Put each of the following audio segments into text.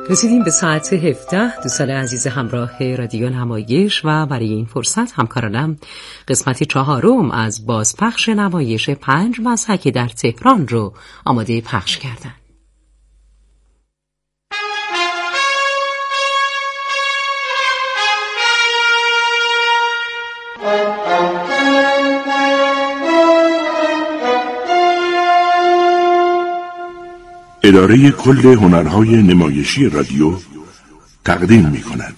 رسیدیم به ساعت 17. دوستان عزیز همراه رادیو نمایش و برای این فرصت همکارانم قسمت 4 از بازپخش نمایش 5 مضحکه در تهران رو آماده پخش کردن. اداره کل هنرهای نمایشی رادیو تقدیم می کند.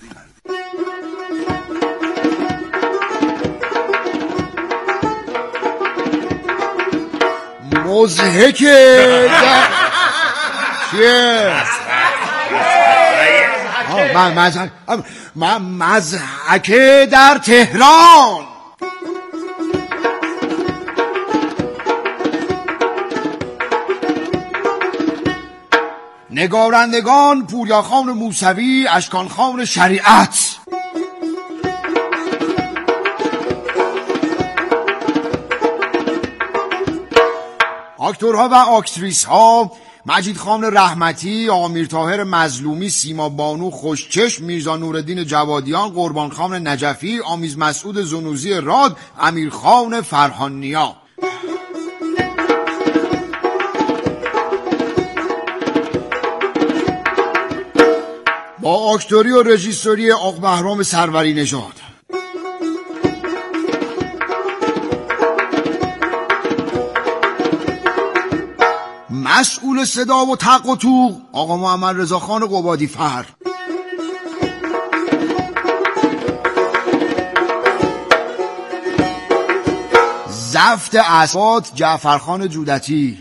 مضحک مضحک در تهران. نگارندگان پوریا خان موسوی، اشکان خان شریعت. آکتورها و آکتریس ها: مجید خان رحمتی، آقا میرطاهر مظلومی، سیما بانو خوشچشم، میرزا نورالدین جوادیان، قربان خان نجفی، آمیز مسعود زنوزی راد، امیر خان فرهان نیا. با آکتوری و رژیسوری آقا بهرام سروری نژاد. مسئول صدا و تق و توق آقا محمد رضا خان قبادی فر. ضبط اصوات جعفرخان جودتی.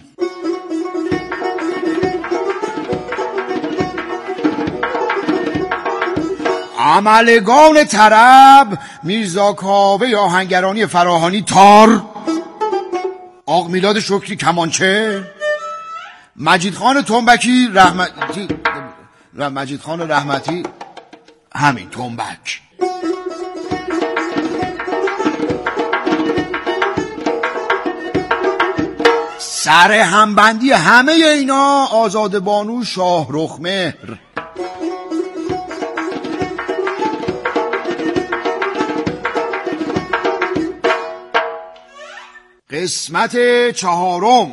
عملگان طرب میرزا کاوه آهنگرانی فراهانی تار، آق میلاد شکری کمانچه، مجید خان تنبکی مجید خان رحمتی همین تنبک. سر همبندی همه اینا آزاده بانو شاهرخ مهر. قسمت 4.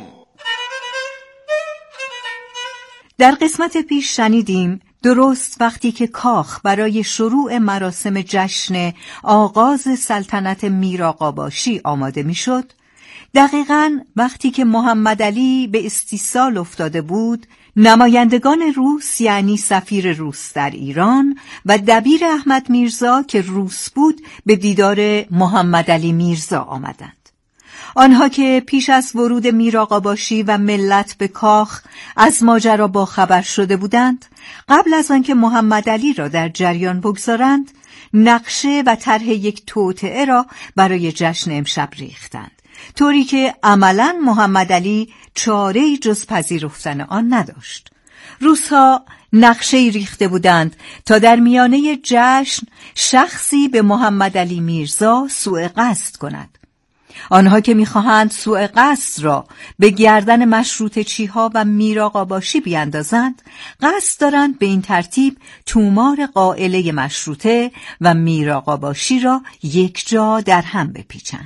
در قسمت پیش شنیدیم درست وقتی که کاخ برای شروع مراسم جشن آغاز سلطنت میرآقاباشی آماده میشد، دقیقاً وقتی که محمد علی به استیصال افتاده بود، نمایندگان روس یعنی سفیر روس در ایران و دبیر احمد میرزا که روس بود به دیدار محمد علی میرزا آمدند. آنها که پیش از ورود میرآقاباشی و ملت به کاخ از ماجرا باخبر شده بودند، قبل از آنکه محمد علی را در جریان بگذارند، نقشه و طرح یک توطئه را برای جشن امشب ریختند، طوری که عملاً محمد علی چاره‌ای جز پذیرفتن آن نداشت. روس‌ها نقشه‌ای ریخته بودند تا در میانه جشن شخصی به محمد علی میرزا سوء قصد کند. آنها که می‌خواهند سوء قصد را به گردن مشروطه‌چی‌ها و میرآقاباشی بیاندازند، قصد دارند به این ترتیب تومار قائله مشروطه و میرآقاباشی را یک جا در هم بپیچند.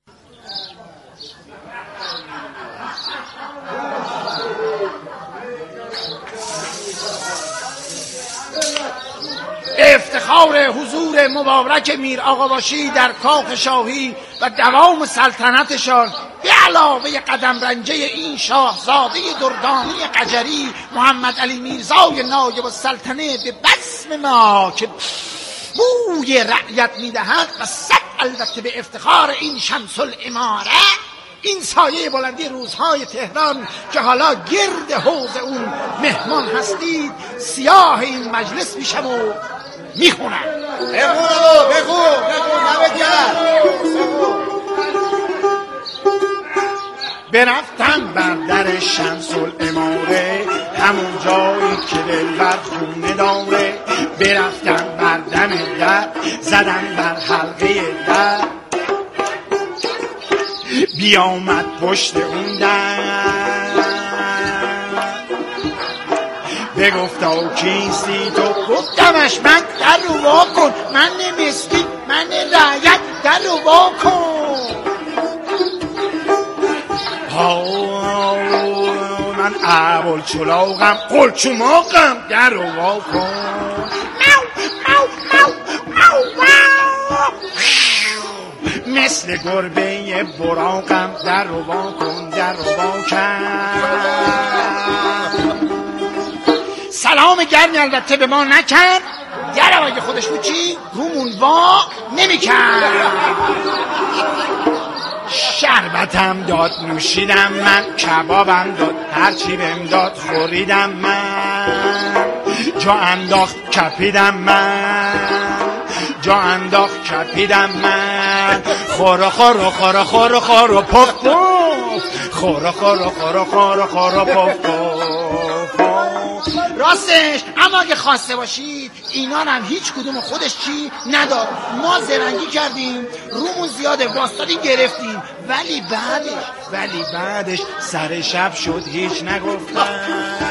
افتخار حضور مبارک میرآقاباشی در کاخ شاهی و دوام سلطنتشان به علاوه قدم رنجه این شاهزاده دردانی قجری محمد علی میرزای نایب السلطنه به بسم ما که بوی رعیت میدهد و صد البته به افتخار این شمس الاماره، این سایه بلندی روزهای تهران که حالا گرد حوض اون مهمان هستید، سیاه این مجلس میشم و میخونم. بخون برفتم بر در شمس الاماره، همون جایی که دلبر خونه داره. برفتم بر دم در، زدم بر حلقه در، بیامد پشت اون در، به بگفتا کیستی تو؟ گفتمش من در رو وا کن، من مسکین، من رعیت، در رو وا کن. من اول چلاغم قلچماقم، در رو وا کن. مثل گربه براقم، در رو وا کن، در رو وا کن. سلام گرمی البته به ما نکرد، در اگه خودش بود چی؟ رومون وا نمی‌کرد. شربتم داد نوشیدم من، کبابم داد هرچی بهم داد خوریدم من. جا انداخت کپیدم من، جا انداخت کپیدم من. خورو خورو خورو خورو خورو پف پف، خورو خورو خورو خورو خورو پف پف. راستش اما اگه خواسته باشید اینا هم هیچ کدوم خودش چی نداد. ما زرنگی کردیم، رومون زیاده، واسطادیم گرفتیم، ولی بعدش سر شب شد هیچ نگفتن.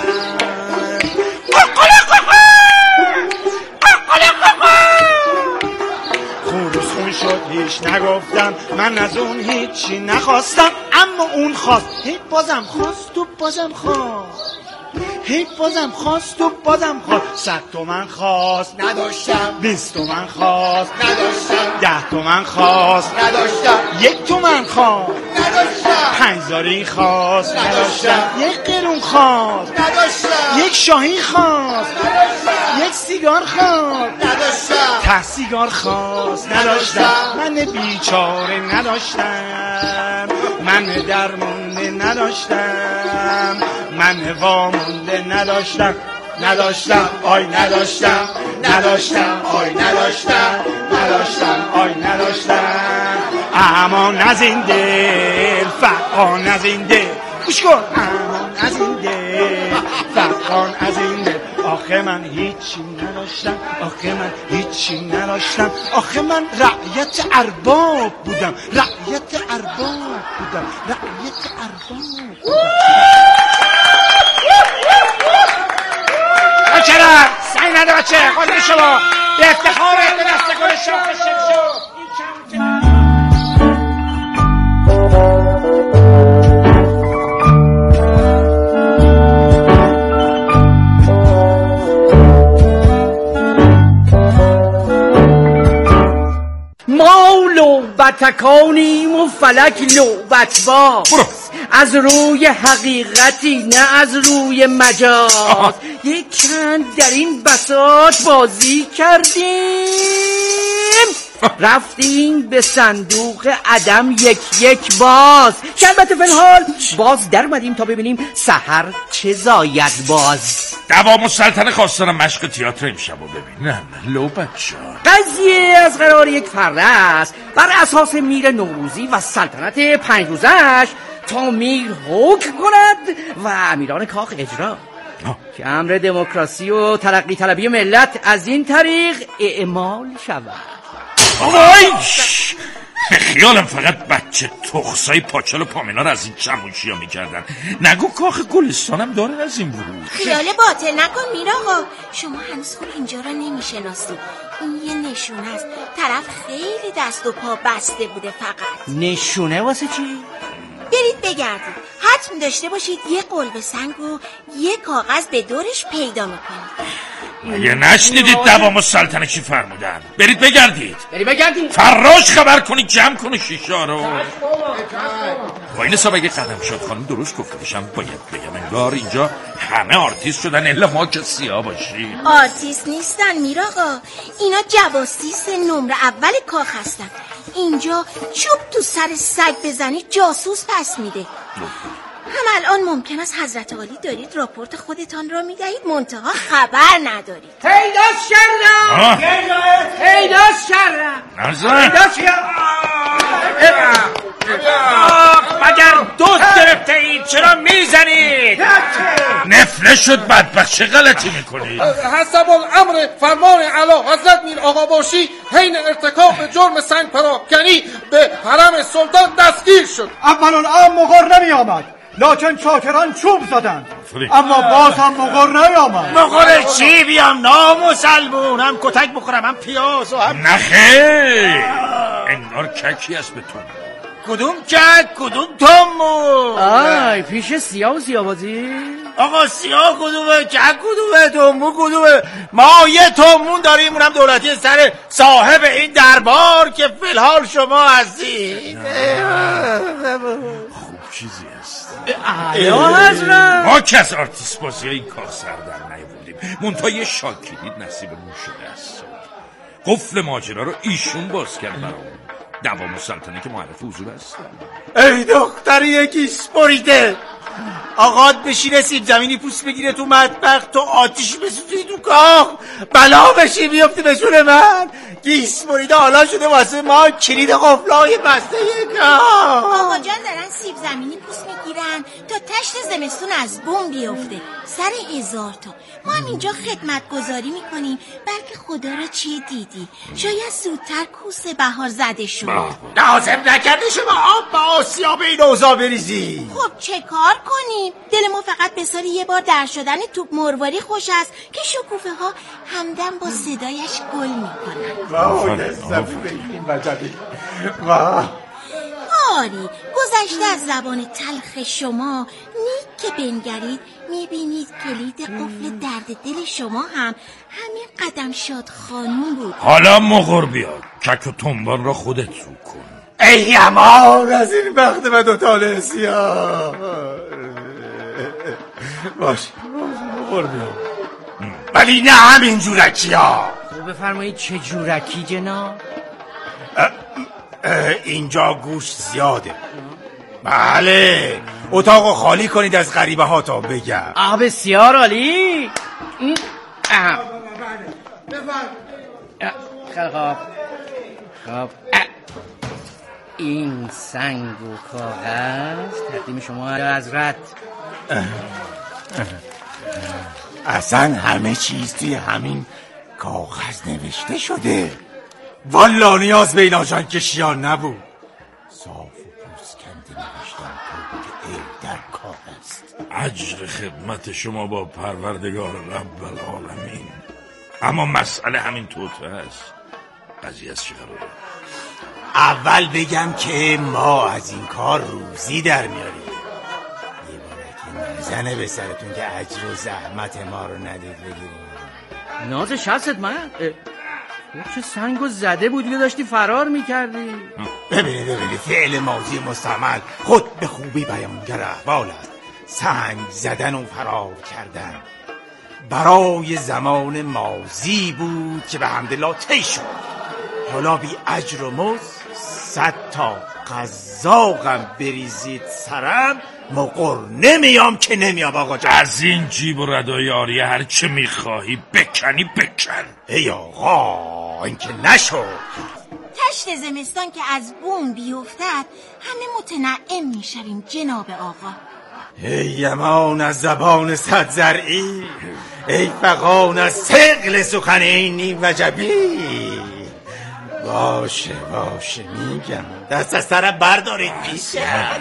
خون شد هیچ نگفتم، من از اون هیچی نخواستم، اما اون خواست. هی بازم خواست و بازم خواست، هی بازم خواست و بازم خواست. 100 تومن خواست نداشتم، 20 تومن خواست نداشتم، 10 تومن خواست نداشتم، 1 تومن خواست نداشتم، 5000 خواست نداشتم، 1 قرون خواست نداشتم، 1 شاهی خواست نداشتم، 1 سیگار خواست نداشتم، 10 سیگار خواست نداشتم. من بیچاره نداشتم، من درمونده نداشتم، من وامونده نداشتم، آی نداشتم، آی نداشتم، آی نداشتم. امان از این دل، فقان از این دل، گوش کن. امان از این دل، فقان از این دل. آخه من هیچی نداشتم، آخه من هیچی نداشتم، آخه من رعیت ارباب بودم، رعیت ارباب بودم، رعیت ارباب بودم. چرا؟ سعی نده بچه، قادر شما به افتخار به دست گل شاخ شمشو. ما لعبتکانیم و فلک لعبت باز، از روی حقیقتی نه از روی مجاز. یک چند در این بساط بازی کردیم، رفتیم به صندوق عدم یک باز، که البته فی الحال باز در اومدیم تا ببینیم سحر چه زاید باز. دوام السلطنه خواستن مشق تئاتر امشب رو ببینن. لو بچه قضیه از قرار یک فرده است، بر اساس میر نوروزی و سلطنت 5 روزش، تا میر حکم کند و امیران کاخ اجرا، که امر دموکراسی و ترقی طلبی ملت از این طریق اعمال شود. آی خیالم فقط بچه تخصای پاچل و پامینا رو از این چموشی ها میکردن. نگو کاخ گلستانم داره از این بود. خیال باطل نکن میر آقا، شما هنوز خوب اینجا رو نمیشناسی. این یه نشونه است، طرف خیلی دست و پا بسته بوده. فقط نشونه واسه چی؟ برید بگردید، حتم داشته باشید یه قلب سنگ و یه کاغذ به دورش پیدا میکنید. مگه نشنیدید دوام السلطنه چی فرمودن؟ برید بگردید. فراش خبر کنید، جمع کنید شیشه رو. با این حساب اگه قدم شد خانم درست گفته باشم، باید بگم انگار اینجا همه آرتیست شدن الا ما که سیاه باشیم. آرتیست نیستن میر آقا، اینا جواسیس نمره اول کاخ هستن. اینجا چوب تو سر سگ بزنی جاسوس پس میده. هم الان ممکن است حضرت عالی دارید راپورت خودتان را میدهید، منتها خبر ندارید. پیداش کردم، پیداش کردم. مگر دوست گرفته اید؟ چرا میزنید؟ نفله شد بدبخت، چه غلطی میکنید؟ حسب الامر فرمان اعلی حضرت میر آقا باشی حین ارتکاب جرم سنگ پراکنی به حرم سلطان دستگیر شد. اول الامر مقر نمی آمد، لکن چاکران چوب زدند. اینطوری. اما باز هم مقر نیامد. مقر چی بیام؟ نامسلمون، هم کتک بخورم هم پیاز و هم نخیر، انگار ککی است به تو. کدوم کک کدوم تومو؟ آی پیش سیاه و سیاوازی. آقا سیاه کدومه، کک کدومه، تومو کدومه؟ ما یه تومون داریم، اونم دولتی سر صاحب این دربار که فی‌الحال شما هستید. خوب چیزی است. یا حضرت ما که از آرتیست بازی این کار سر در نیاوردیم، منتها یه شاکیدید نصیبمون شده است. قفل ماجرا رو ایشون باز کرد برامون. دوام السلطنه که معرف حضور است. ای دختری یکیش بریده. آقاد بشینه سیب زمینی پوست بگیره تو مطبخ، تو آتیشی بسوزی تو کاخ، بلا بشی بیفتی به جون من. گیس بریده حالا شده واسه ما کلید قفلای بسته کاخ. آقا جان دارن سیب زمینی پوست میگیرن تا تشت زمستون از بوم بیفته. سر 1000 تا. ما هم اینجا خدمت گذاری میکنیم، بلکه خدا را چی دیدی؟ شاید زودتر کوسه بهار زده شد. لازم نکرده شما آب با آسیاب این اوضاع بریزی. خب چه کار کنیم؟ دل ما فقط به سال یه بار در شدن توپ مرواری خوش است که شکوفه ها همدم با صدایش گل میکنن. آری گذشته از زبان تلخ شما، نیک که بنگرید میبینید کلید قفل درد دل شما هم همین قدم شاد خانوم بود. حالا مغر بیاد، کک و تنبان را خودت رو کن. ای امان از این وقت و دو تاله سیاه. باشه مغر بیاد، ولی نه همین جورکی ها. بفرمایید چه جورکی جناب؟ اینجا گوش زیاده. بله اتاقو خالی کنید از غریبه ها تا بگم. بسیار عالی. خب این سنگ و کاغذ تقدیم شما حضرت. اصلا همه چیز توی همین کاغذ نوشته شده. والا نیاز به این آژان کشیان نبود. صاف و پوسکنده نوشتن که ای در کار است. اجر خدمت شما با پروردگار رب العالمین. اما مسئله همین توته است. قضیه از چی قراره؟ اول بگم که ما از این کار روزی در میاریم. یه بارکی نزنه به سرتون که اجر و زحمت ما رو ندید بگیریم. ناز شست من چه سنگو زده بودی و داشتی فرار میکردی؟ ببینید فعل ماضی مستعمل خود به خوبی بیانگر احوال است. سنگ زدن و فرار کردن برای زمان ماضی بود که به حمدالله طی شد. حالا بی اجر و مزد 100 تا قزاقم بریزید سرم، مقر نمیام که نمیام آقا جان. از این جیب و ردای آریه هر چه میخواهی بکنی بکن. ای آقا این که نشد. تشت زمستان که از بوم بیفتد همه متنعم میشویم جناب آقا. ای امان از زبان صد زرعی، ای فغان از ثقل سخن این نیم وجبی. باشه میگم، دست از سرم بردارید میشم.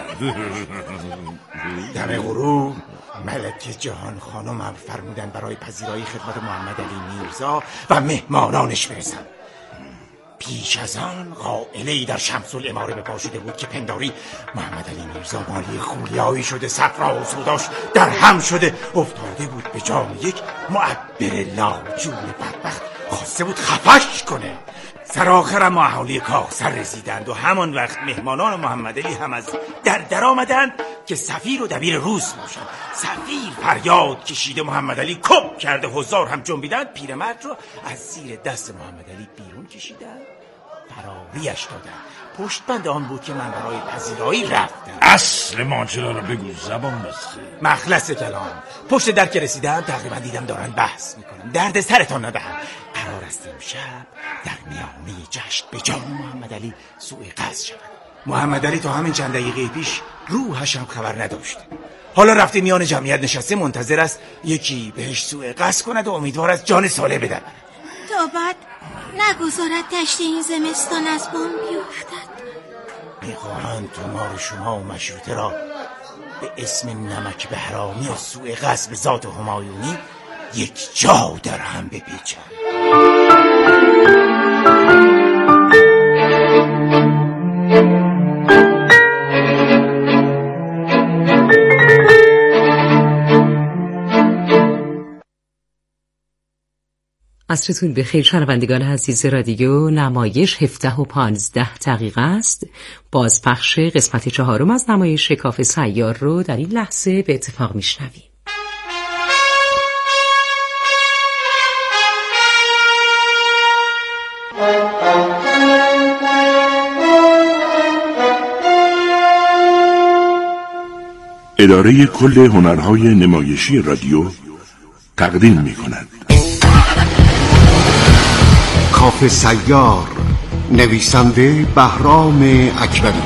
دم غروب ملکه جهان خانم فرمودن برای پذیرایی خدمت محمد علی میرزا و مهمانانش برسن. پیش از آن قائله‌ای در شمس الاماره به پا شده بود که پنداری محمد علی میرزا مالی خولیایی شده، صفرا و سوداش در هم شده افتاده بود به جام یک معبر لاجون بدبخت. خواسته بود خفش کنه. سرآخرم اهالی کاخ سر رسیدند و همان وقت مهمانان محمد علی هم از در آمدند که سفیر و دبیر روس باشند. سفیر فریاد کشیده محمد علی کپ کرده، حضار هم جنبیدند. پیرمرد رو از زیر دست محمد علی بیرون کشیدند، فراریش دادند. پشت بند آن بود که من برای پذیرایی رفتم. اصل ماجرا رو بگو، زبان بسته. مخلص کلام. پشت در که رسیدم تقریبا دیدم دارن بحث میکنن. درد سرتان ندهم. قرار است امشب در میانه جشن به جان محمد علی سوء قصد شود. محمد علی تا همین چند دقیقه پیش روحش هم خبر نداشت. حالا رفته میان جمعیت نشسته، منتظر است یکی بهش سوء قصد کند و امیدوار است جان سالم بدهد. تا بعد نگذارد دشت این زمستان از بوم بیفتد. میخواهند تومار شما و مشروطه را به اسم نمک بهرامی و سوء قصد به ذات همایونی یک جا در هم بپیچم. عصرتون بخیر شنوندگان عزیز رادیو. نمایش 17 و 15 دقیقه است. بازپخش قسمت 4 از نمایش کاخ سیار رو در این لحظه به اتفاق میشنویم. اداره کل هنرهای نمایشی رادیو تقدیم می‌کند کاخ سیار، نویسنده بهرام اکبری.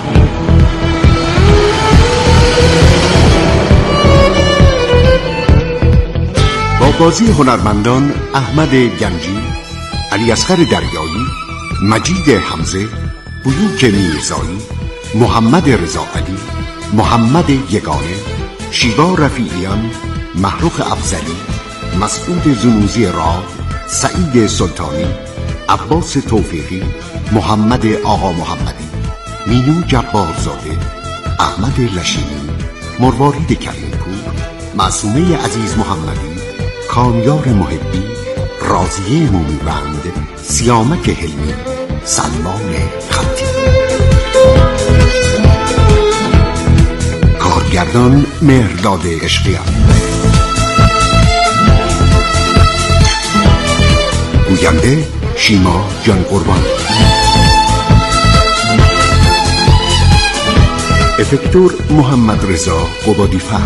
با بازی هنرمندان احمد گنجی، علی اصغر دریایی، مجید حمزه، بیوک میرزایی، محمد رضا علی، محمد یگانه، شیوا رفیعیان، محروخ افضلی، مسعود زنوزی راد، سعید سلطانی، عباس توفیقی، محمد آقا محمدی، مینو جبارزاده، احمد لشینی، مروارید کریمپور، معصومه عزیز محمدی، کامیار محبی، راضیه مومیبند، سیامک حلمی، سلمان خطی. کارگردان مهرداد عشقیان. گوینده شیما جان قربان. افکتور محمد رضا قبادی فر.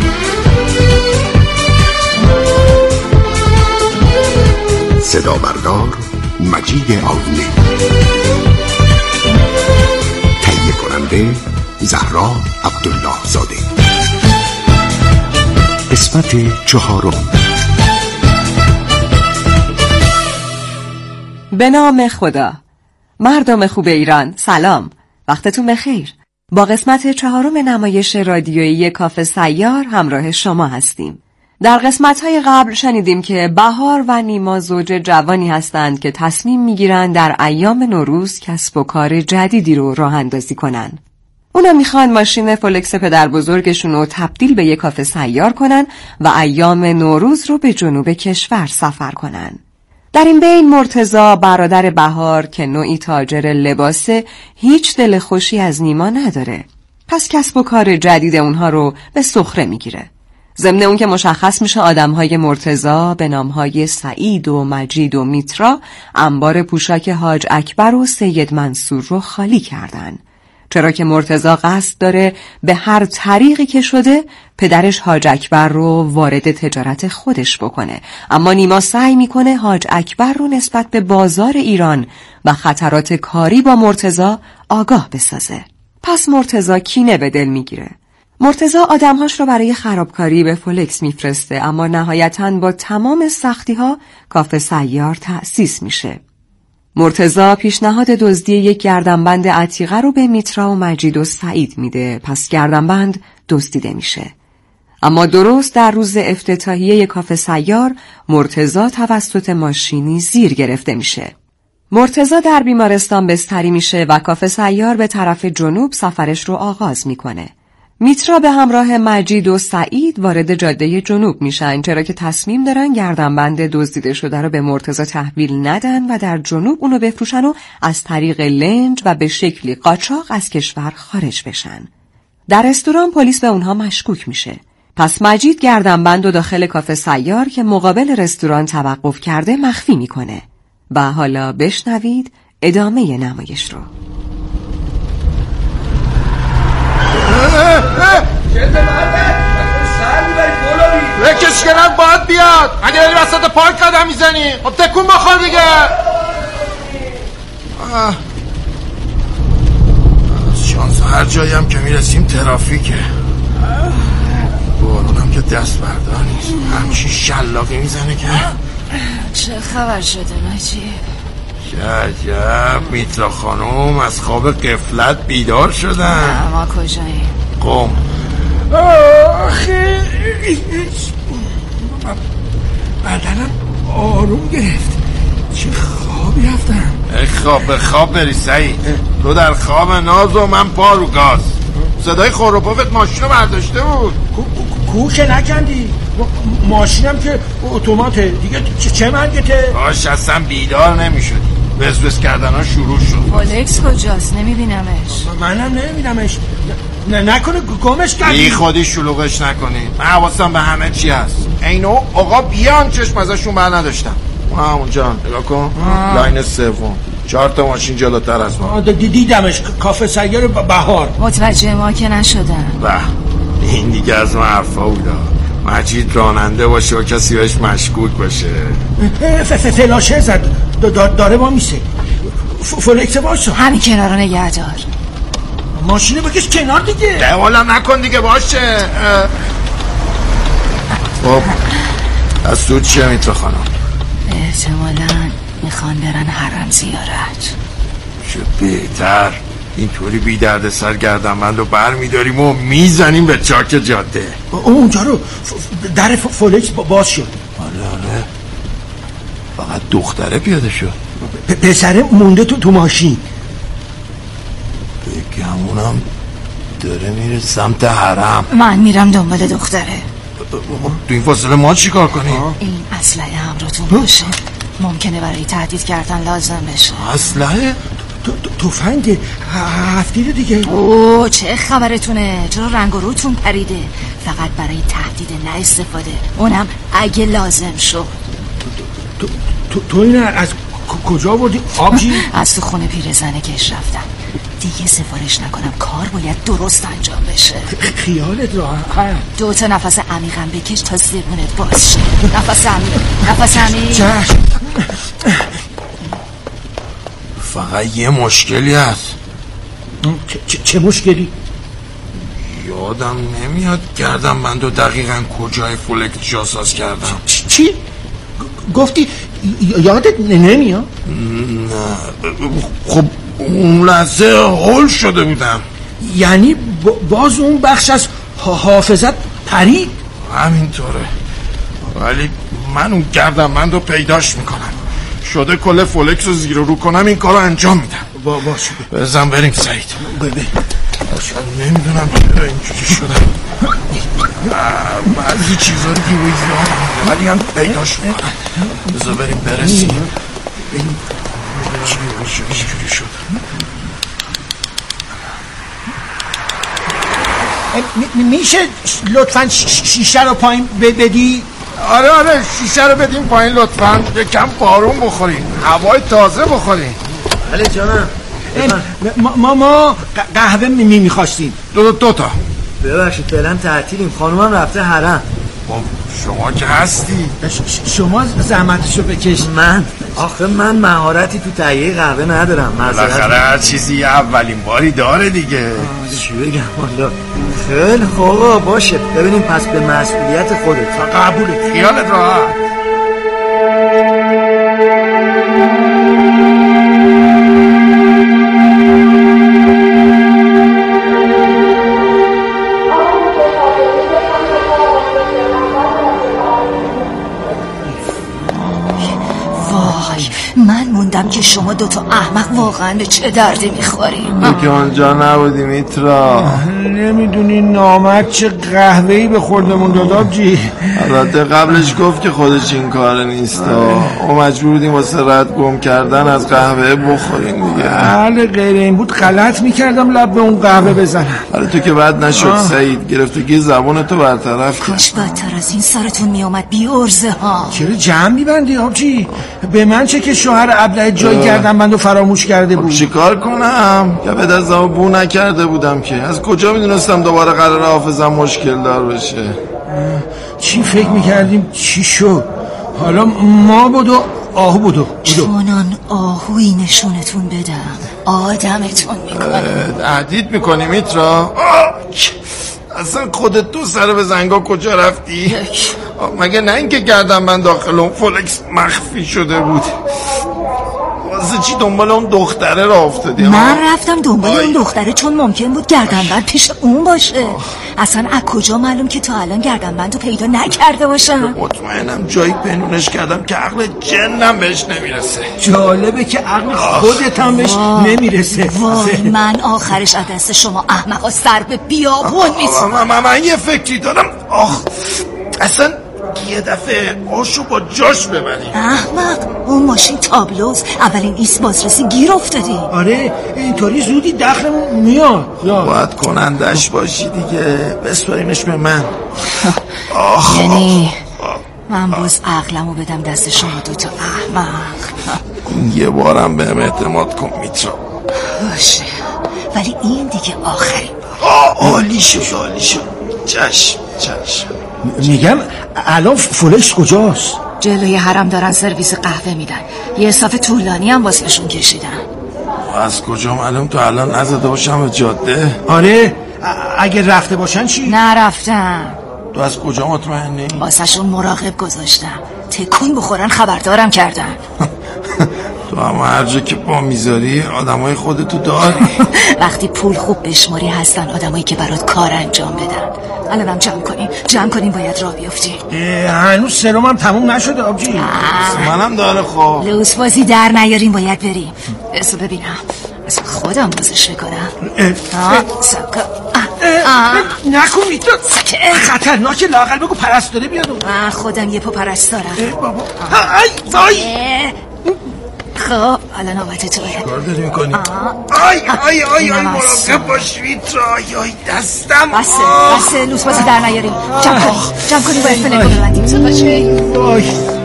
صدا بردار مجید آینه. تهیه کننده زهرا عبدالله زاده. قسمت 4. به نام خدا. مردم خوب ایران سلام، وقتتون بخیر. با قسمت 4 نمایش رادیویی کاخ سیار همراه شما هستیم. در قسمت‌های قبل شنیدیم که بهار و نیما زوج جوانی هستند که تصمیم میگیرن در ایام نوروز کسب و کار جدیدی رو راه اندازی کنن. اونا میخوان ماشین فولکس پدر بزرگشون رو تبدیل به یک کاخ سیار کنن و ایام نوروز رو به جنوب کشور سفر کنن. در این بین مرتضی برادر بهار که نوعی تاجر لباسه هیچ دل خوشی از نیما نداره. پس کسب و کار جدید اونها رو به سخره میگیره. ضمن اون که مشخص میشه آدمهای مرتضی به نامهای سعید و مجید و میترا انبار پوشاک حاج اکبر و سید منصور رو خالی کردن. چرا که مرتضی قصد داره به هر طریقی که شده پدرش حاج اکبر رو وارد تجارت خودش بکنه، اما نیما سعی میکنه حاج اکبر رو نسبت به بازار ایران و خطرات کاری با مرتضی آگاه بسازه. پس مرتضی کینه به دل میگیره. مرتضی آدمهاش رو برای خرابکاری به فولکس میفرسته، اما نهایتاً با تمام سختی‌ها کاخ سیار تأسیس میشه. مرتضی پیشنهاد دزدی یک گردنبند عتیقه رو به میترا و مجید و سعید میده، پس گردنبند دزدیده میشه. اما درست در روز افتتاحیه کاخ سیار مرتضی توسط ماشینی زیر گرفته میشه. مرتضی در بیمارستان بستری میشه و کاخ سیار به طرف جنوب سفرش رو آغاز میکنه. میترا به همراه مجید و سعید وارد جاده جنوب میشن، چرا که تصمیم دارن گردنبند دزدیده شده رو به مرتضی تحویل ندن و در جنوب اونو بفروشن و از طریق لنج و به شکلی قاچاق از کشور خارج بشن. در رستوران پلیس به اونها مشکوک میشه. پس مجید گردنبند و داخل کاخ سیار که مقابل رستوران توقف کرده مخفی میکنه. و حالا بشنوید ادامه نمایش رو. بکش کنم باید بیاد. اگه داری وسط پارک قدم میزنی خب تکون بخور دیگه. شانس هر جایی هم که میرسیم ترافیکه. بارونم که دست بردار نیست، همچین شلاقی میزنه که. چه خبر شده مجید؟ عجب میترا خانم از خواب غفلت بیدار شدن. ما کجاییم؟ قم بدنم آروم گرفت. چه خوابی رفتم. به خواب بری سعید. تو در خواب ناز و من پا رو گاز. صدای خوروپوفت ماشین رو برداشته بود. کو که نکندی؟ ماشینم که اتوماته دیگه. چه مرگته؟ باش اصلا بیدار نمیشدی. وزوز کردن ها شروع شد. فولکس کجاست؟ نمیبینمش. منم نمیبینمش. نکنه گمش کردی؟ بی خودی شلوغش نکنی. من حواسم به همه چی هست. اینو آقا بیان چشم ازشون بر نداشتم. اونجا نگاه کن. لاین سوم 4 تا ماشین جلوتر از ما. دیدمش. کافه سیار بهار. متوجه ما که نشدم. این دیگه از ما حرفا بودا. مجید راننده باشه و کسی بهش مشکوک باشه. فلاشه زد. داره با میسه. فولکس باشو. همین کنار رو نگه دار. ماشینو بکش کنار دیگه. دولم نکن دیگه باشه. خب از تو چیه میتره خانم؟ احتمالاً میخوان برن حرم زیارت. چه بهتر. اینطوری بی درد سر گردنبند رو بر میداریم و میزنیم به چاک جاده. اونجا رو در فولکس باز شد. آره فقط دختره پیاده شد. پسره مونده تو ماشین. بگمونم داره میره سمت حرم. من میرم دنبال دختره. تو این فاصله ما چی کار کنیم؟ این اسلحه همراهتون باشه. ممکنه برای تهدید کردن لازم بشه. اسلحه؟ تفنگ هفتیره دیگه. اوه چه خبرتونه؟ چرا رنگ و روتون پریده؟ فقط برای تهدید نه استفاده. اونم اگه لازم شد. تو اینو از کجا آوردی آبجی؟ از تو خونه پیرزنه کش رفتم. دیگه سفارش نکنم. کار باید درست انجام بشه. خیالت راحت. 2 تا نفس عمیقم بکش تا زبونت باز شه. نفس عمیق. چشم. فقط یه مشکلی هست. چه مشکلی؟ یادم نمیاد گردنبندو دقیقاً کجای فولکس جاساز کردم. چی؟ گفتی یادت نمیاد؟ نه خب اون لحظه هول شده بودم. یعنی باز اون بخش از حافظت پرید؟ همینطوره. ولی من اون گردنبندو پیداش میکنم. شده کل فولکس رو زیر و رو کنم این کار رو انجام میدم. باشه بزن بریم سعید. نمیدونم چرا اینجوری شدم. بعضی چیزا رو دیگه یادم ولی هم پیداش میکنم. بذار بریم برسیم. اینجوری شد. میشه لطفاً شیشه رو پایین بدی؟ آره شیشه رو بدیم پایین لطفاً. یکم بارون بخوریم. هوای تازه بخوریم. بله جانم. ما قهوه میخواستیم. دو تا. ببخشید فعلا تعطیلیم. خانومم رفته حرم. شما که هستی. شما زحمتشو بکش. من مهارتی تو تهیه قهوه ندارم. بالاخره هر چیزی اولین باری داره دیگه. چی بگم والا. خیلی خوبه باشه. ببینیم پس به مسئولیت خودت. قبوله. خیالت راحت. من موندم که شما 2 تا احمق واقعا به چه دردی میخوریم. تو که آنجا نبودی میترا. نمیدونی نامرد چه قهوه‌ای به خوردمون داد آبجی. البته قبلش گفت که خودش این کار نیست و مجبور بودیم واسه رد گم کردن از قهوه بخوریم دیگه. بله غیر این بود غلط میکردم لب به اون قهوه بزنم. حالا تو که بد نشد سعید. گرفتگی زبونتو برطرف کرد. کاش بدتر از این سرتون میومد بی ارزه ها. چرا جمع میبندی آبجی؟ به من چه که شوهر ابله جای گردنبندو فراموش کرده بود. چیکار کنم؟ که به دستم بو نکرده بودم که. از کجا میدونستم دوباره قرار حافظم مشکل دار بشه. چی فکر میکردیم چی شد؟ حالا ما بدو آهو بدو. چونان آهوی نشونتون بدم آدمتون میکنم. تهدید میکنی میترا؟ اصلا خودت تو سر به زنگا کجا رفتی؟ مگه نه اینکه گردنبند داخل اون فولکس مخفی شده بود؟ واسه چی دنبال اون دختره را افتادی؟ من رفتم دنبال اون دختره چون ممکن بود گردنبند پیش اون باشه. اصلا از کجا معلوم که تا الان گردنبند رو پیدا نکرده باشم؟ مطمئنم جایی پنونش کردم که عقل جنم بهش نمیرسه. جالبه که عقل خودت هم بهش نمیرسه. من آخرش از دست شما احمقا سر به بیابون میزنم. من یه فکری دارم. اصلا یه دفعه آشو با جاش ببریم. احمق، اون ماشین تابلوز، اولین ایست بازرسی گیر افتادی. آره اینطوری زودی دخلمون میاد. باید کنندش باشی دیگه، بسپاریمش به من. یعنی من باز عقلمو بدم دست شما دوتا احمق. یه بارم بهم اعتماد کن میترا. باشه، ولی این دیگه آخرین بار. عالی شد. چشم. میگم الان فولکس کجاست؟ جلوی حرم دارن سرویس قهوه میدن. یه صف طولانی هم واسهشون کشیدن. از کجا معلوم تو الان نزده باشم به جاده؟ آره اگه رفته باشن چی؟ نرفتم. تو از کجا مطمئنی؟ واسهشون مراقب گذاشتم، تکون بخورن خبردارم کردن. تو هم هر جا که پا میذاری آدمای خودتو داری. وقتی پول خوب بشماری هستن آدمایی که برات کار انجام بدن. الانم جمع کنیم باید راه بیافتیم. هنوز سرمم تموم نشده آبجی. منم داره. خب لوس بازی در نیاریم، باید بریم. بسو ببینم از خودم بازش بکنم. نکن میتون خطرناکه، لااقل بگو پرستاره بیاد. من خودم یه پا پرستارم. بابا وای. خب الان نوبت توه. چیکار داری میکنی؟ آی مراقب باش میترا. آی دستم. بسه لوس بازی در نیاریم. جمع کنیم باید فلکو ببندیم. وای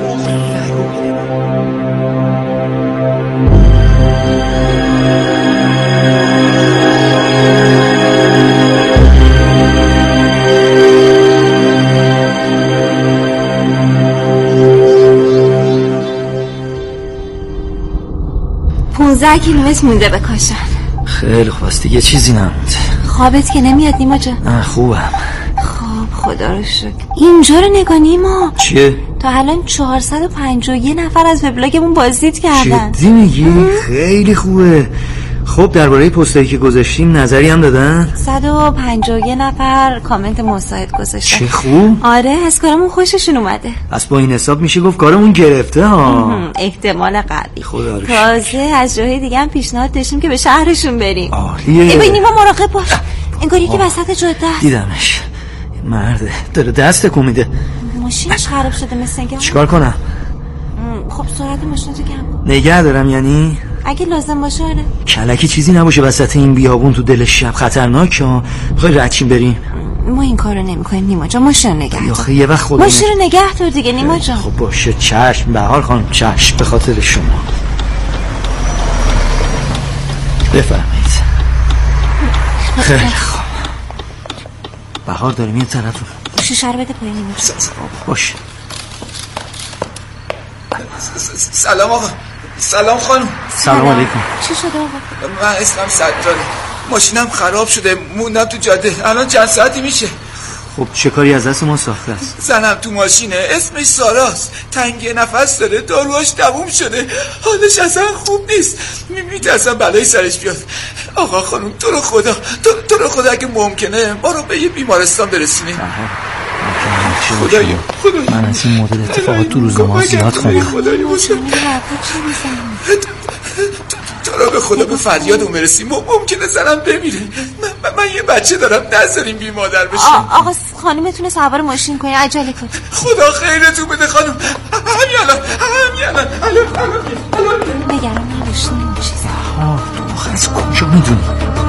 کیلومتر مونده بکاشن. خیلی خوب است دیگه، چیزی نمونده. خوابت که نمیاد نیما جان؟ نه خوبم. خب خدا رو شکر. اینجا رو نگاه نیما. چیه؟ تا الان 451 نفر از وبلاگمون بازدید کردن. جدی میگی؟ خیلی خوبه. خب درباره پستایی که گذاشتیم نظری هم دادن؟ 151 نفر کامنت مساعد گذاشتن. چه خوب. آره از کارمون خوششون اومده. پس با این حساب میشه گفت کارمون گرفته ها. احتمال قوی. خدا رو تازه از جاهای دیگه هم پیشنهاد داشتیم که به شهرشون بریم. عالیه. ببینیم ما مراقب باش. انگار یکی وسط جاده است. دیدمش. مرده داره دست تکون میده. ماشینش خراب شده مثل اینکه. چیکار کنم؟ خب سرعت ماشینتو کم کن. نگه دارم یعنی؟ اگه لازم باشه آره. کلکی چیزی نباشه وسط این بیابون تو دل شب، خطرناکه. میخوای ردچین بریم؟ ما این کارو نمیکنیم نیما جان. ماشین نگه دار. آخه یه وقت خودمون ماشین نگه دار دیگه نیما جان. خب باشه چشم. بهار خانم چشم، به خاطر شما. بفرمایید. خیلی خوب. بهار داریم یه طرف رو. شیشه رو بده پایین نیما جان. باشه. سلام آقا. سلام خانم. سلام علیکم. چی شده آقا؟ من اسمم سجاده. ماشینم خراب شده، موندم تو جاده. الان چند ساعتی میشه؟ خب چه کاری از دست ما ساخته است؟ زنم تو ماشینه، اسمش ساراست، تنگی نفس داره، داروهاش تموم شده، حالش اصلا خوب نیست، میترسم بلای سرش بیاد. آقا خانم تو رو خدا اگه ممکنه ما رو به یه بیمارستان برسونی. خدایا من از این مدل اتفاقات تو روزنامه زیاد خوندم. تو رو به خدا به فریاد برسیم، ممکنه زنم بمیره. من یه بچه دارم، نذاریم بی مادر بشه. آقا خانومتونه سوار ماشین کنی، عجله کن. خدا خیرتون بده خانم. همین الان نگران نباش. تو آخر از کجا میدونی؟